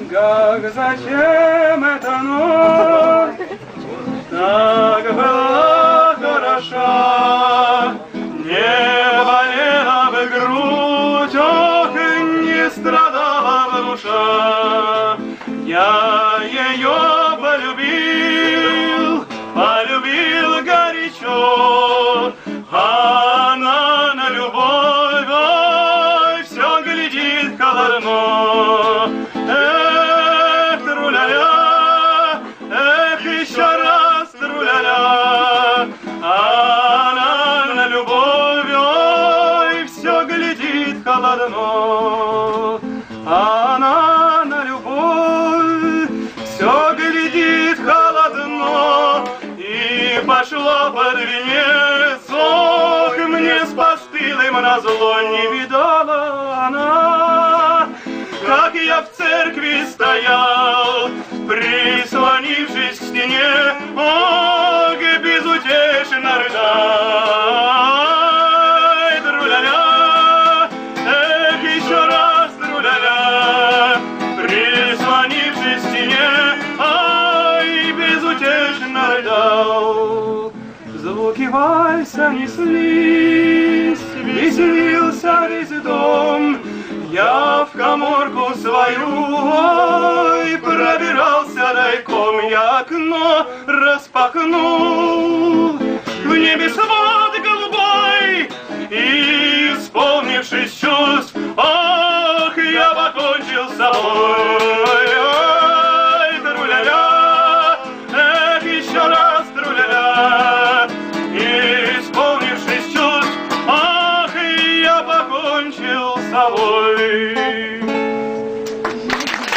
Как зачем эта ночь так была хороша? Не болела бы грудь, ох, не страдала бы душа. Я ее полюбил горячо, а она на любовь, ой, все глядит холодно. Эх, тру-ля-ля, эх, еще раз тру-ля-ля, а она на любовь, ой, все глядит холодно. Она на любовь все глядит холодно, и пошла под венец. Ох, мне с постылым назло не видала она, как я в церкви стоял, прислонившись к стене, ох, безутешно рыдал. Ай, тру-ля-ля, эх, еще раз тру-ля-ля, прислонившись к стене, ай, безутешно рыдал. Звуки вальса неслись, веселился весь дом. Я в каморку свою, ой, пробирался тайком. Я окно распахнул, в небе свод голубой, и, исполнившись чувств,